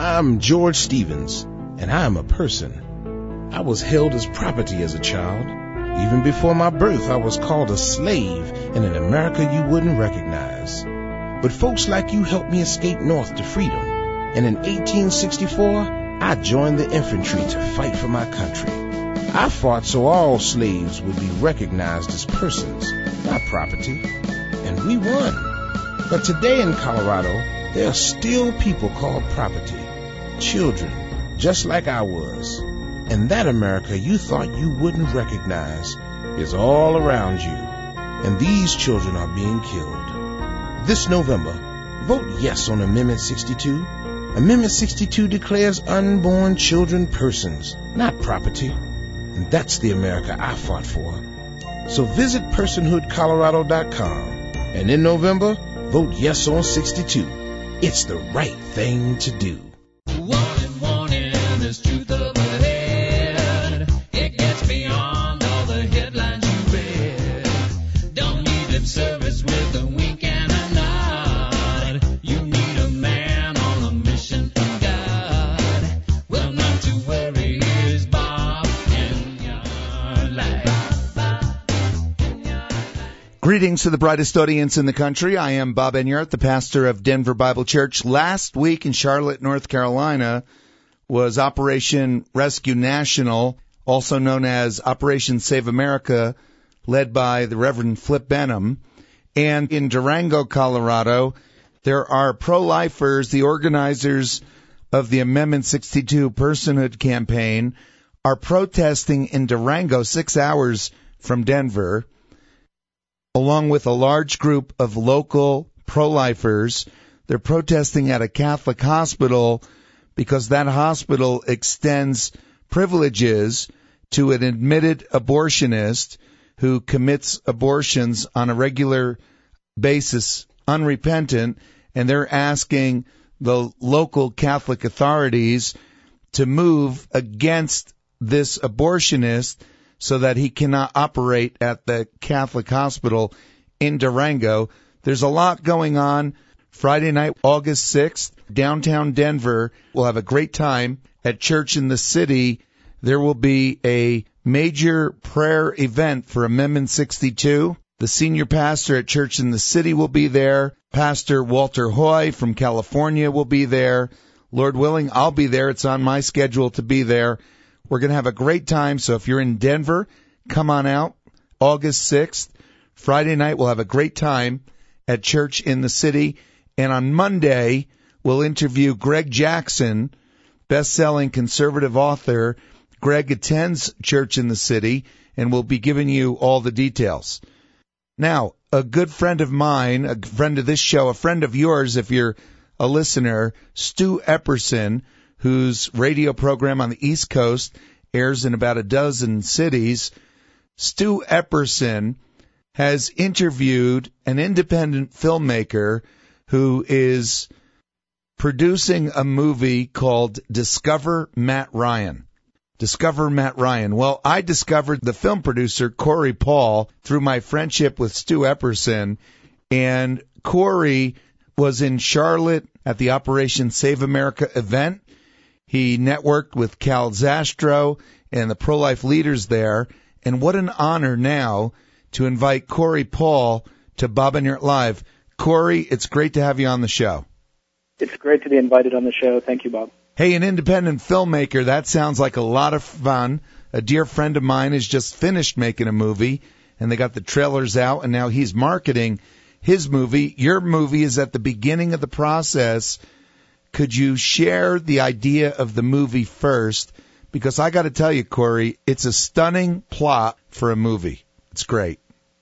I'm George Stevens, and I am a person. I was held as property as a child. Even before my birth, I was called a slave in an America you wouldn't recognize. But folks like you helped me escape north to freedom. And in 1864, I joined the infantry to fight for my country. I fought so all slaves would be recognized as persons, not property. And we won. But today in Colorado, there are still people called property. Children, just like I was. And that America you thought you wouldn't recognize is all around you. And these children are being killed. This November, vote yes on Amendment 62. Amendment 62 declares unborn children persons, not property. And that's the America I fought for. So visit personhoodcolorado.com. And in November, vote yes on 62. It's the right thing to do. Warning, there's truth up ahead. It gets beyond all the headlines you read. Don't need lip service with a wink and a nod. You need a man on a mission from God. Well, not to worry, here's Bob in your life. Greetings to the brightest audience in the country. I am Bob Enyart, the pastor of Denver Bible Church. Last week in Charlotte, North Carolina, was Operation Rescue National, also known as Operation Save America, led by the Reverend Flip Benham. And in Durango, Colorado, there are pro-lifers, the organizers of the Amendment 62 Personhood campaign, are protesting in Durango, 6 hours from Denver, along with a large group of local pro-lifers. They're protesting at a Catholic hospital because that hospital extends privileges to an admitted abortionist who commits abortions on a regular basis, unrepentant, and they're asking the local Catholic authorities to move against this abortionist so that he cannot operate at the Catholic hospital in Durango. There's a lot going on. Friday night, August 6th, downtown Denver. We'll have a great time at Church in the City. There will be a major prayer event for Amendment 62. The senior pastor at Church in the City will be there. Pastor Walter Hoy from California will be there. Lord willing, I'll be there. It's on my schedule to be there. We're going to have a great time, so if you're in Denver, come on out. August 6th, Friday night, we'll have a great time at Church in the City. And on Monday, we'll interview Greg Jackson, best-selling conservative author. Greg attends Church in the City, and we'll be giving you all the details. Now, a good friend of mine, a friend of this show, a friend of yours if you're a listener, Stu Epperson, whose radio program on the East Coast airs in about a dozen cities. Stu Epperson has interviewed an independent filmmaker who is producing a movie called Discover Matt Ryan. Discover Matt Ryan. Well, I discovered the film producer, Corey Paul, through my friendship with Stu Epperson, and Corey was in Charlotte at the Operation Save America event. He networked with Cal Zastro and the pro-life leaders there. And what an honor now to invite Corey Paul to Bob Enyart Live. Corey, it's great to have you on the show. It's great to be invited on the show. Thank you, Bob. Hey, an independent filmmaker, that sounds like a lot of fun. A dear friend of mine has just finished making a movie, and they got the trailers out, and now he's marketing his movie. Your movie is at the beginning of the process. Could you share the idea of the movie first? Because I got to tell you, Corey, it's a stunning plot for a movie. It's great.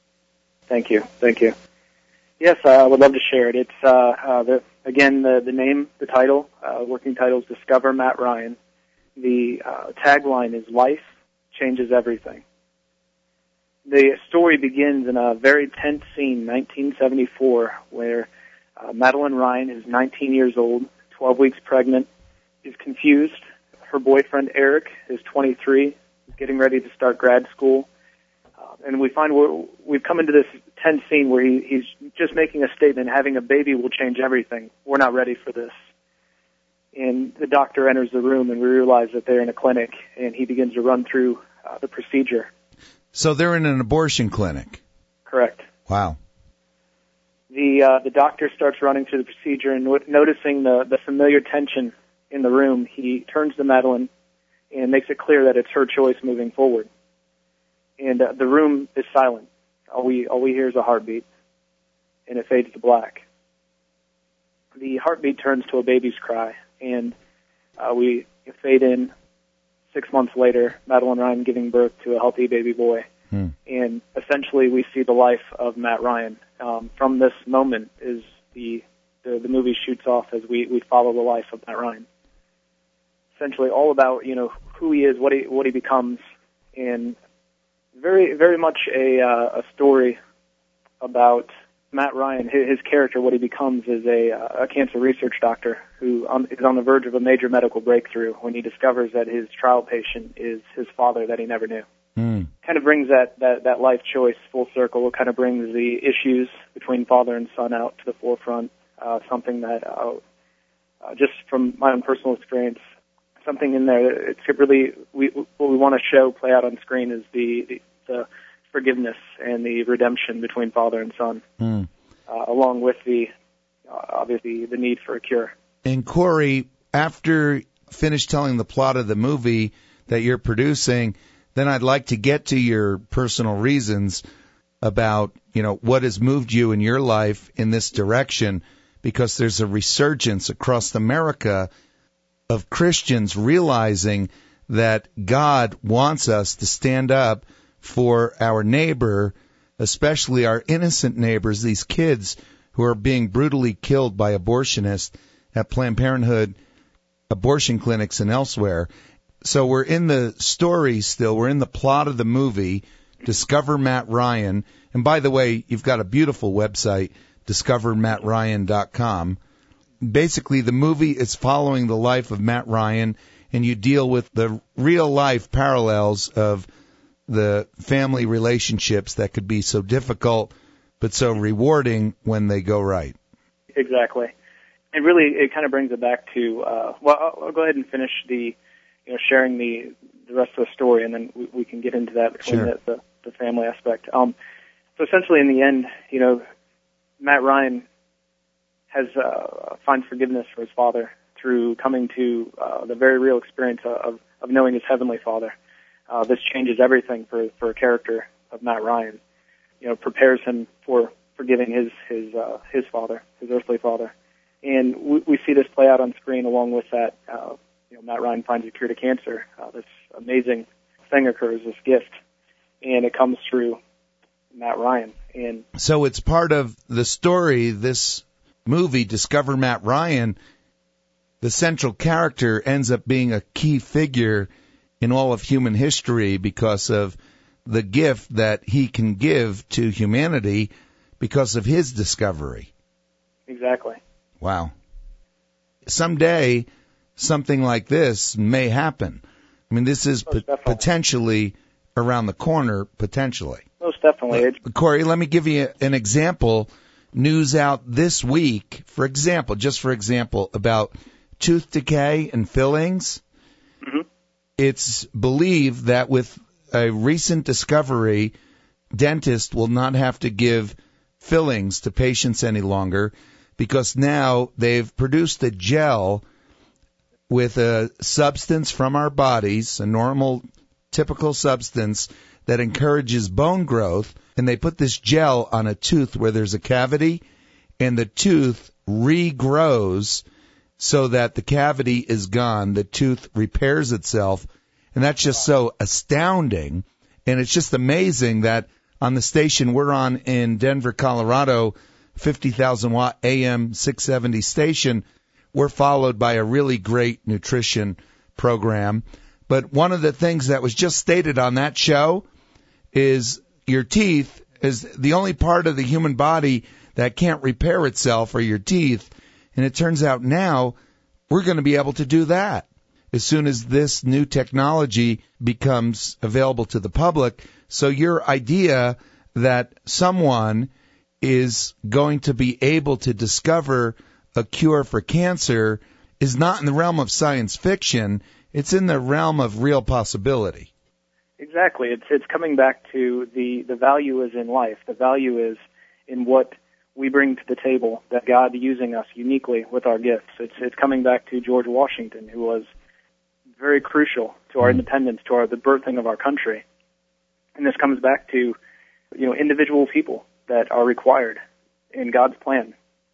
Thank you. Thank you. Yes, I would love to share it. It's, the name, the title, working title is Discover Matt Ryan. The tagline is Life Changes Everything. The story begins in a very tense scene, 1974, where Madeline Ryan is 19 years old, 12 weeks pregnant, is confused. Her boyfriend, Eric, is 23, is getting ready to start grad school. And we find we've come into this tense scene where he's just making a statement, having a baby will change everything. We're not ready for this. And the doctor enters the room, and we realize that they're in a clinic, and he begins to run through the procedure. So they're in an abortion clinic. Correct. Wow. The doctor starts running through the procedure, and noticing the familiar tension in the room, he turns to Madeline and makes it clear that it's her choice moving forward. And the room is silent. All we hear is a heartbeat, and it fades to black. The heartbeat turns to a baby's cry, and we fade in 6 months later, Madeline Ryan giving birth to a healthy baby boy. And essentially we see the life of Matt Ryan. From this moment is the movie shoots off as we follow the life of Matt Ryan. Essentially all about, who he is, what he becomes, and very, very much a story about Matt Ryan, his character. What he becomes is a cancer research doctor who is on the verge of a major medical breakthrough when he discovers that his trial patient is his father that he never knew. Kind of brings that life choice full circle. It kind of brings the issues between father and son out to the forefront. Something that, just from my own personal experience, something in there. It's really what we want to show play out on screen is the forgiveness and the redemption between father and son, along with obviously the need for a cure. And Corey, after finish telling the plot of the movie that you're producing, then I'd like to get to your personal reasons about, what has moved you in your life in this direction, because there's a resurgence across America of Christians realizing that God wants us to stand up for our neighbor, especially our innocent neighbors, these kids who are being brutally killed by abortionists at Planned Parenthood abortion clinics and elsewhere. So we're in the story still. We're in the plot of the movie, Discover Matt Ryan. And by the way, you've got a beautiful website, discovermattryan.com. Basically, the movie is following the life of Matt Ryan, and you deal with the real-life parallels of the family relationships that could be so difficult but so rewarding when they go right. Exactly. And really, it kind of brings it back to, I'll go ahead and finish sharing the rest of the story, and then we can get into that between the family aspect. So essentially, in the end, Matt Ryan finds forgiveness for his father through coming to the very real experience of knowing his heavenly Father. This changes everything for a character of Matt Ryan. Prepares him for forgiving his father, his earthly father, and we see this play out on screen. Along with that, Matt Ryan finds a cure to cancer. This amazing thing occurs, this gift, and it comes through Matt Ryan. And so it's part of the story. This movie, Discover Matt Ryan, the central character ends up being a key figure in all of human history because of the gift that he can give to humanity because of his discovery. Exactly. Wow. Someday, something like this may happen. I mean, this is potentially around the corner, potentially. Most definitely. Corey, let me give you an example. News out this week, for example, about tooth decay and fillings. Mm-hmm. It's believed that with a recent discovery, dentists will not have to give fillings to patients any longer because now they've produced a gel with a substance from our bodies, a normal, typical substance that encourages bone growth, and they put this gel on a tooth where there's a cavity, and the tooth regrows so that the cavity is gone, the tooth repairs itself, and that's just so astounding. And it's just amazing that on the station we're on in Denver, Colorado, 50,000 watt AM 670 station, we're followed by a really great nutrition program. But one of the things that was just stated on that show is your teeth is the only part of the human body that can't repair itself are your teeth. And it turns out now we're going to be able to do that as soon as this new technology becomes available to the public. So your idea that someone is going to be able to discover a cure for cancer is not in the realm of science fiction. It's in the realm of real possibility. Exactly. It's coming back to the value is in life. The value is in what we bring to the table, that God using us uniquely with our gifts. It's coming back to George Washington, who was very crucial to our independence, to the birthing of our country. And this comes back to, individual people that are required in God's plan,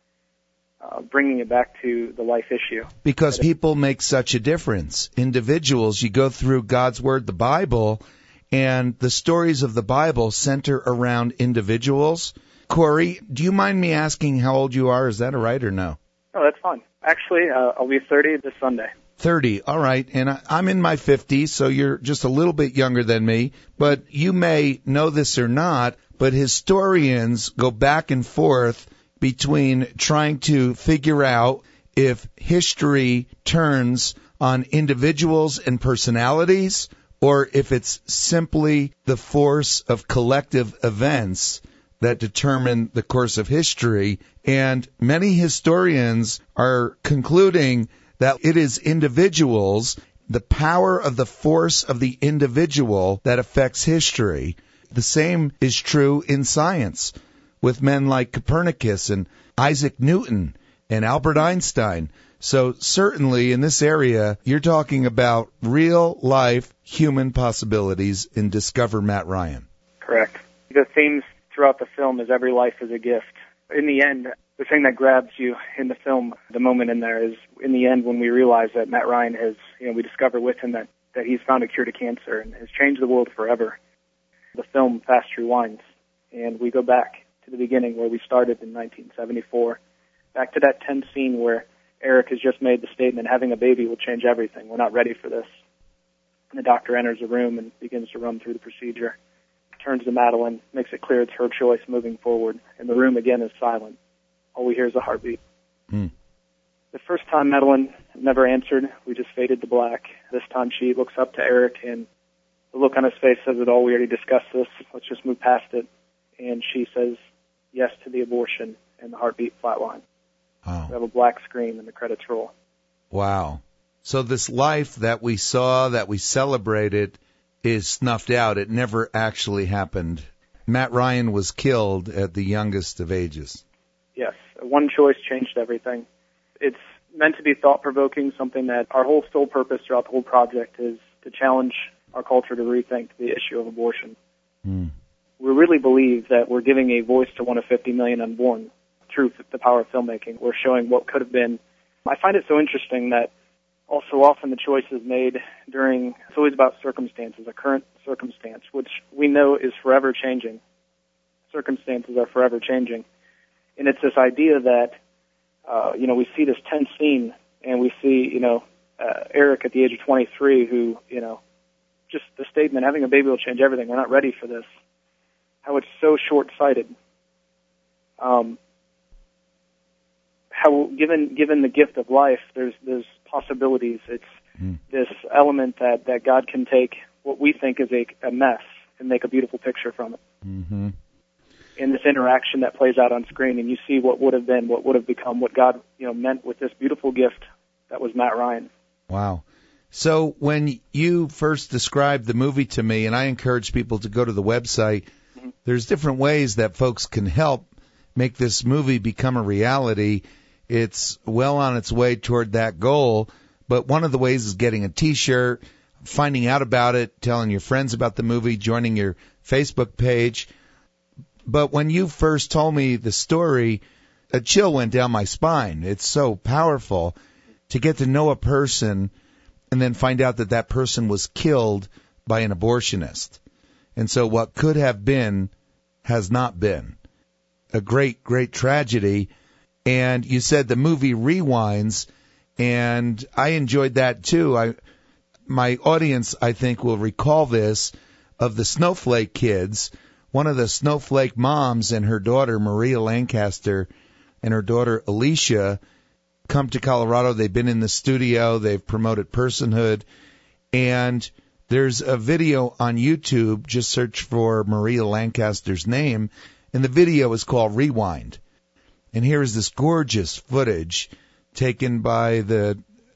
bringing it back to the life issue. Because people make such a difference. Individuals, you go through God's Word, the Bible, and the stories of the Bible center around individuals. Corey, do you mind me asking how old you are? Is that all right or no? Oh, that's fine. Actually, I'll be 30 this Sunday. 30, all right. And I'm in my 50s, so you're just a little bit younger than me. But you may know this or not, but historians go back and forth between trying to figure out if history turns on individuals and personalities or if it's simply the force of collective events that determine the course of history. And many historians are concluding that it is individuals, the power of the force of the individual that affects history. The same is true in science with men like Copernicus and Isaac Newton and Albert Einstein. So certainly in this area, you're talking about real-life human possibilities in Discover Matt Ryan. Correct. The themes throughout the film is every life is a gift. In the end, the thing that grabs you in the film, the moment in there, is in the end when we realize that Matt Ryan has, we discover with him that he's found a cure to cancer and has changed the world forever. The film fast rewinds, and we go back to the beginning where we started in 1974, back to that tense scene where Eric has just made the statement, having a baby will change everything. We're not ready for this. And the doctor enters the room and begins to run through the procedure, turns to Madeline, makes it clear it's her choice moving forward, and the room again is silent. All we hear is a heartbeat. The first time Madeline never answered, we just faded to black. This time she looks up to Eric, and the look on his face says it all. We already discussed this. Let's just move past it. And she says yes to the abortion, and the heartbeat flatline. Wow. We have a black screen, and the credits roll. Wow. So this life that we saw, that we celebrated, is snuffed out. It never actually happened. Matt Ryan was killed at the youngest of ages. Yes. One choice changed everything. It's meant to be thought-provoking, something that our whole sole purpose throughout the whole project is to challenge our culture to rethink the issue of abortion. We really believe that we're giving a voice to one of 50 million unborn through the power of filmmaking. We're showing what could have been. I find it so interesting that also often the choices made during, it's always about circumstances, a current circumstance, which we know is forever changing. Circumstances are forever changing. And it's this idea that, we see this tense scene, and we see, Eric at the age of 23 who, just the statement, having a baby will change everything. We're not ready for this. How it's so short-sighted. How, given the gift of life, there's possibilities. It's this element that God can take what we think is a mess and make a beautiful picture from it. Mm-hmm. In this interaction that plays out on screen, and you see what would have been, what would have become, what God, meant with this beautiful gift that was Matt Ryan. Wow. So when you first described the movie to me, and I encourage people to go to the website, there's different ways that folks can help make this movie become a reality. It's well on its way toward that goal, but one of the ways is getting a T-shirt, finding out about it, telling your friends about the movie, joining your Facebook page. But when you first told me the story, a chill went down my spine. It's so powerful to get to know a person and then find out that that person was killed by an abortionist. And so what could have been has not been. A great, great tragedy. And you said the movie rewinds, and I enjoyed that too. My audience, I think, will recall this, of the Snowflake Kids. One of the Snowflake moms and her daughter, Maria Lancaster, and her daughter, Alicia, come to Colorado. They've been in the studio. They've promoted personhood. And there's a video on YouTube. Just search for Maria Lancaster's name. And the video is called Rewind. And here is this gorgeous footage taken by the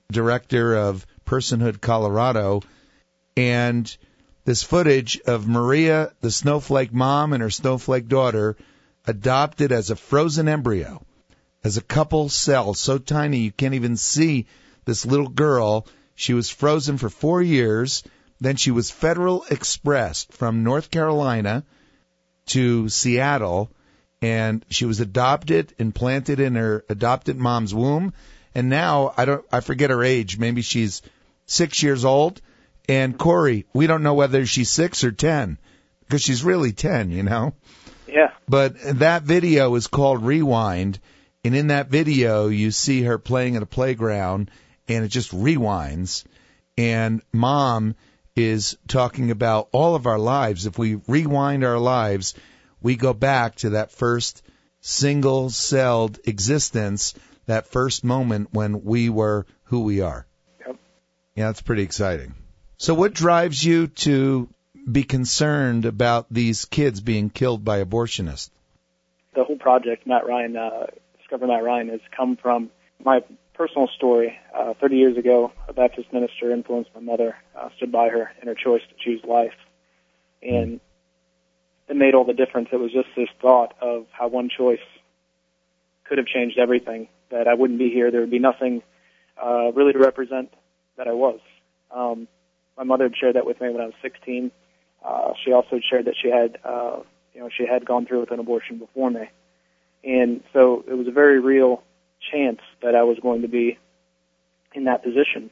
director of Personhood Colorado, and this footage of Maria, the snowflake mom, and her snowflake daughter adopted as a frozen embryo, as a couple cell, so tiny you can't even see this little girl. She was frozen for 4 years. Then she was Federal Expressed from North Carolina to Seattle, and she was adopted and planted in her adopted mom's womb. And now I forget her age. Maybe she's 6 years old. And Corey, we don't know whether she's 6 or 10, because she's really 10, you know? Yeah. But that video is called Rewind, and in that video you see her playing at a playground, and it just rewinds. And Mom is talking about all of our lives. If we rewind our lives, we go back to that first single-celled existence, that first moment when we were who we are. Yep. Yeah, it's pretty exciting. So what drives you to be concerned about these kids being killed by abortionists? The whole project, Discover Matt Ryan, has come from my personal story. 30 years ago, a Baptist minister influenced my mother, stood by her in her choice to choose life. And it made all the difference. It was just this thought of how one choice could have changed everything, that I wouldn't be here. There would be nothing really to represent that I was. My mother had shared that with me when I was 16. She also shared that she had gone through with an abortion before me. And so it was a very real chance that I was going to be in that position.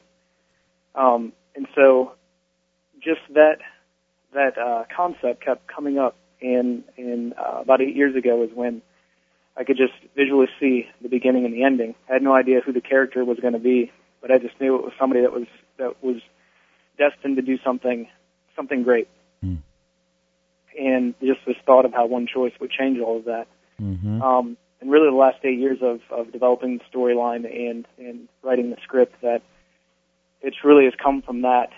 And so just that concept kept coming up, and about 8 years ago is when I could just visually see the beginning and the ending. I had no idea who the character was going to be, but I just knew it was somebody that was destined to do something great. Mm. And just this thought of how one choice would change all of that. Mm-hmm. And really the last 8 years of developing the storyline and writing the script, that it really has come from that.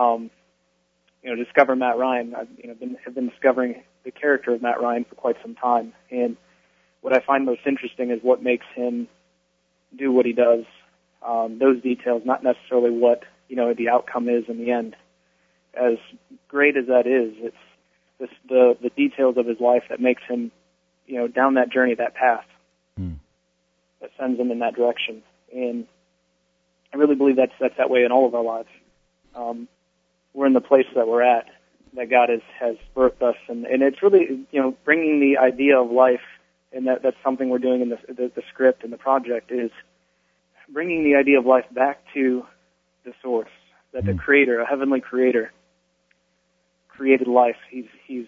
Discover Matt Ryan. I've been discovering the character of Matt Ryan for quite some time. And what I find most interesting is what makes him do what he does. Those details, not necessarily what the outcome is in the end. As great as that is, it's the details of his life that makes him, down that journey, that path, that sends him in that direction. And I really believe that's that way in all of our lives. We're in the place that we're at, that God has birthed us, and it's really, bringing the idea of life, and that's something we're doing in the script and the project, is bringing the idea of life back to the source, that the Creator, a heavenly Creator, created life. He's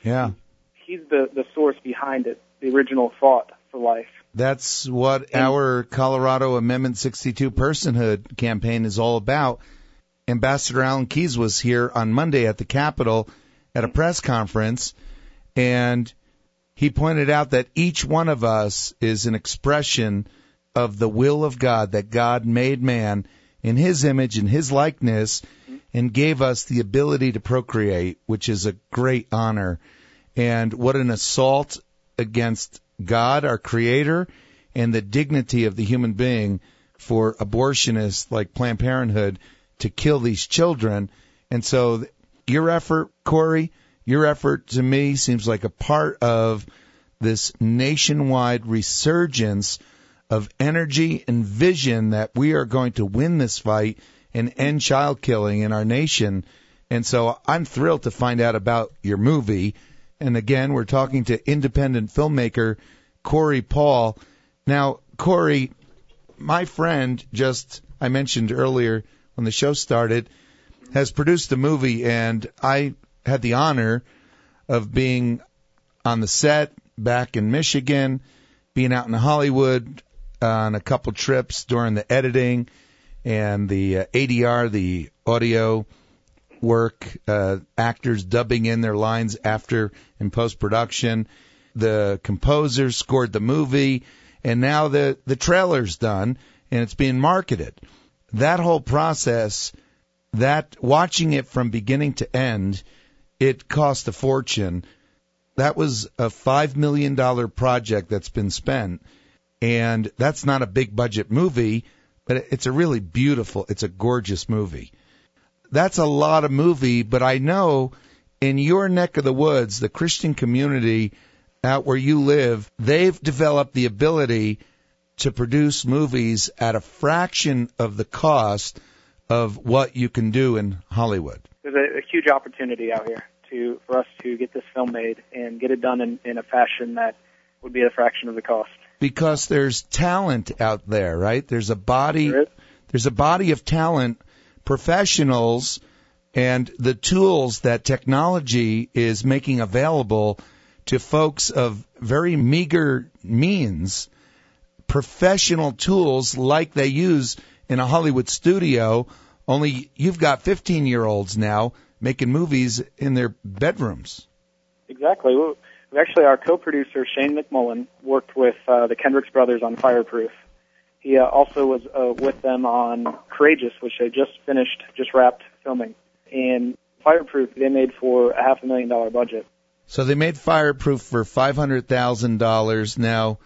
the source behind it, the original thought for life. That's what our Colorado Amendment 62 personhood campaign is all about. Ambassador Alan Keyes was here on Monday at the Capitol at a press conference, and he pointed out that each one of us is an expression of the will of God, that God made man in his image and his likeness and gave us the ability to procreate, which is a great honor. And what an assault against God, our Creator, and the dignity of the human being for abortionists like Planned Parenthood to kill these children. And so your effort, Corey, your effort to me seems like a part of this nationwide resurgence of energy and vision that we are going to win this fight and end child killing in our nation. And so I'm thrilled to find out about your movie. And again, we're talking to independent filmmaker Corey Paul. Now, Corey, my friend, I mentioned earlier when the show started, has produced a movie, and I had the honor of being on the set back in Michigan, being out in Hollywood on a couple trips during the editing and the ADR, the audio work, actors dubbing in their lines after in post-production. The composer scored the movie, and now the trailer's done, and it's being marketed. That whole process, watching it from beginning to end, it cost a fortune. That was a $5 million project that's been spent, and that's not a big budget movie, but it's a really beautiful, it's a gorgeous movie. That's a lot of movie, but I know in your neck of the woods, the Christian community out where you live, they've developed the ability to produce movies at a fraction of the cost of what you can do in Hollywood. There's a huge opportunity out here for us to get this film made and get it done in a fashion that would be a fraction of the cost. Because there's talent out there, right? There's a body of talent, professionals, and the tools that technology is making available to folks of very meager means, professional tools like they use in a Hollywood studio, only you've got 15-year-olds now making movies in their bedrooms. Exactly. Well, actually, our co-producer, Shane McMullen, worked with the Kendricks brothers on Fireproof. He also was with them on Courageous, which they just wrapped filming. And Fireproof, they made for a $500,000 budget. So they made Fireproof for $500,000. Now,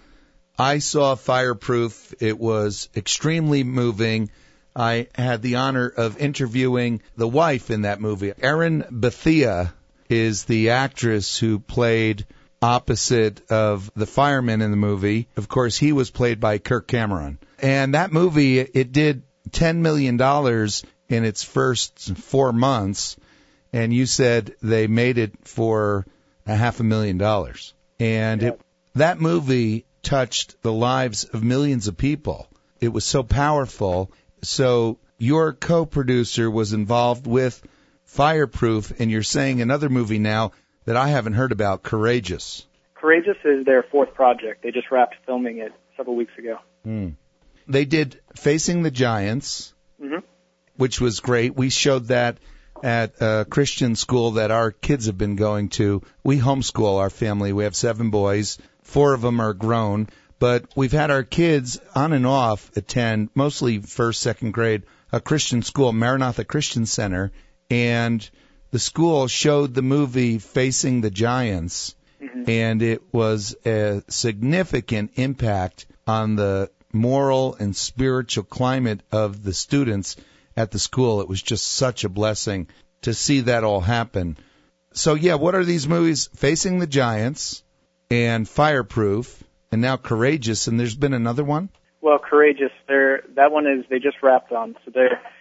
I saw Fireproof. It was extremely moving. I had the honor of interviewing the wife in that movie. Erin Bethea is the actress who played opposite of the fireman in the movie. Of course, he was played by Kirk Cameron. And that movie, it did $10 million in its first 4 months, and you said they made it for $500,000. And Yep. That movie touched the lives of millions of people. It was so powerful. So your co-producer was involved with Fireproof, and you're saying another movie now that I haven't heard about, Courageous. Courageous is their fourth project. They just wrapped filming it several weeks ago. They did Facing the Giants, which was great. We showed that at a Christian school that our kids have been going to. We homeschool our family. We have 7 boys. 4 of them are grown. But we've had our kids on and off attend, mostly first, second grade, a Christian school, Maranatha Christian Center. And the school showed the movie Facing the Giants. And it was a significant impact on the moral and spiritual climate of the students at the school. It was just such a blessing to see that all happen. So, yeah, what are these movies? Facing the Giants and Fireproof and now Courageous, and there's been another one? Well, Courageous, that one they just wrapped on. So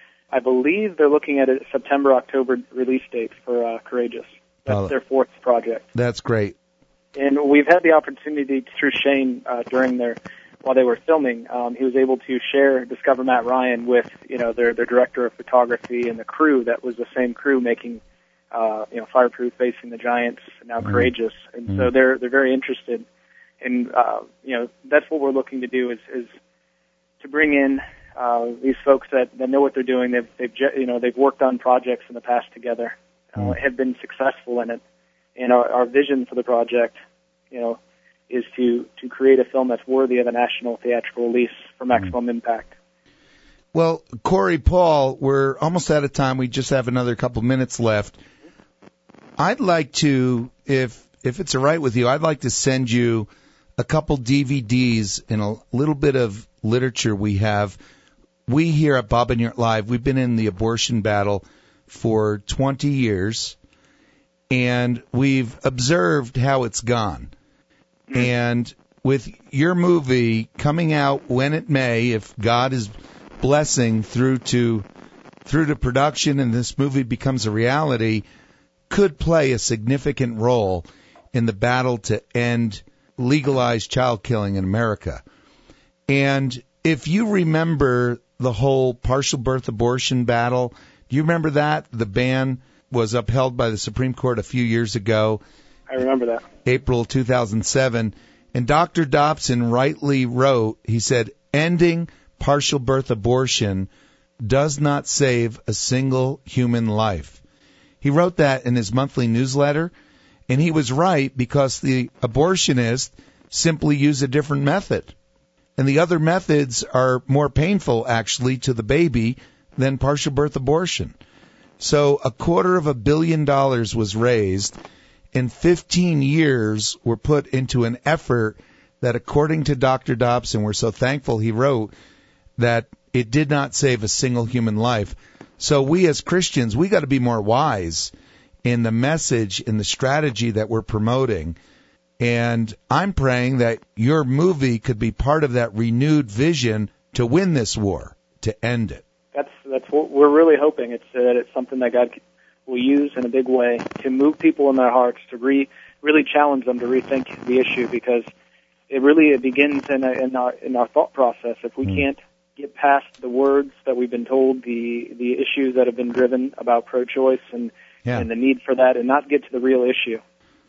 I believe they're looking at a September, October release date for Courageous. That's their fourth project. That's great. And we've had the opportunity through Shane while they were filming. He was able to share Discover Matt Ryan with their director of photography and the crew that was the same crew making Fireproof, Facing the Giants, and now Courageous. And so they're very interested. And that's what we're looking to do is to bring in these folks that know what they're doing. They've worked on projects in the past together, have been successful in it. And our vision for the project, is to create a film that's worthy of a national theatrical release for maximum impact. Well, Corey Paul, we're almost out of time. We just have another couple minutes left. I'd like to, if it's all right with you, I'd like to send you a couple DVDs and a little bit of literature we have. We here at Bob and Yurt Live, we've been in the abortion battle for 20 years, and we've observed how it's gone. And with your movie coming out when it may, if God is blessing through to production and this movie becomes a reality, could play a significant role in the battle to end legalized child killing in America. And if you remember the whole partial birth abortion battle, do you remember that? The ban was upheld by the Supreme Court a few years ago. I remember that. April 2007. And Dr. Dobson rightly wrote, he said, ending partial birth abortion does not save a single human life. He wrote that in his monthly newsletter, and he was right because the abortionists simply use a different method. And the other methods are more painful, actually, to the baby than partial birth abortion. So $250 million was raised, and 15 years were put into an effort that, according to Dr. Dobson, we're so thankful he wrote, that it did not save a single human life. So we as Christians, we got to be more wise in the message, in the strategy that we're promoting. And I'm praying that your movie could be part of that renewed vision to win this war, to end it. That's what we're really hoping. It's that it's something that God will use in a big way to move people in their hearts, to really challenge them to rethink the issue, because it begins in our thought process. If we can't get past the words that we've been told, the issues that have been driven about pro-choice and the need for that, and not get to the real issue,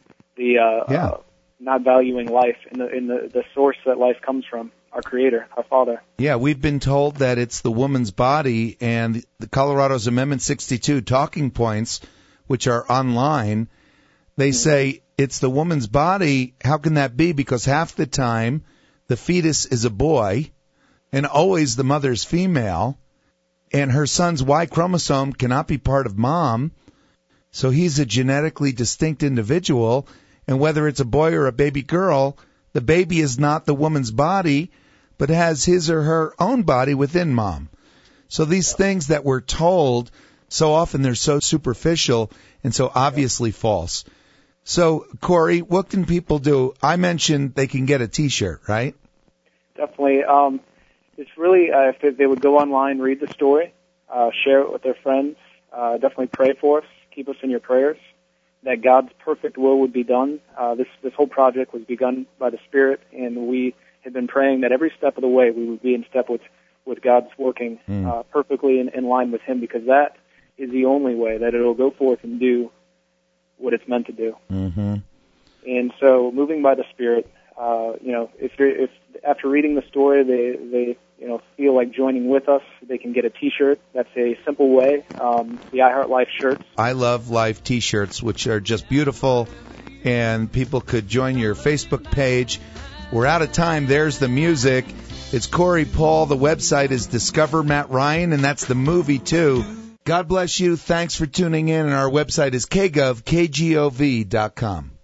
not valuing life in the source that life comes from, our Creator, our Father. Yeah, we've been told that it's the woman's body, and the Colorado's Amendment 62 talking points, which are online, they say it's the woman's body. How can that be? Because half the time the fetus is a boy, and always the mother's female, and her son's Y chromosome cannot be part of mom, so he's a genetically distinct individual, and whether it's a boy or a baby girl, the baby is not the woman's body, but has his or her own body within mom. So these things that we're told, so often they're so superficial and so obviously false. So, Corey, what can people do? I mentioned they can get a T-shirt, right? Definitely. It's really, if they would go online, read the story, share it with their friends, definitely pray for us, keep us in your prayers, that God's perfect will would be done. This whole project was begun by the Spirit, and we had been praying that every step of the way we would be in step with God's working perfectly in line with Him, because that is the only way that it'll go forth and do what it's meant to do. Mm-hmm. And so, moving by the Spirit, if after reading the story they feel like joining with us, they can get a T-shirt. That's a simple way. The I Heart Life shirts. I Love Life T-shirts, which are just beautiful, and people could join your Facebook page. We're out of time. There's the music. It's Corey Paul. The website is Discover Matt Ryan, and that's the movie too. God bless you. Thanks for tuning in, and our website is kgov.com.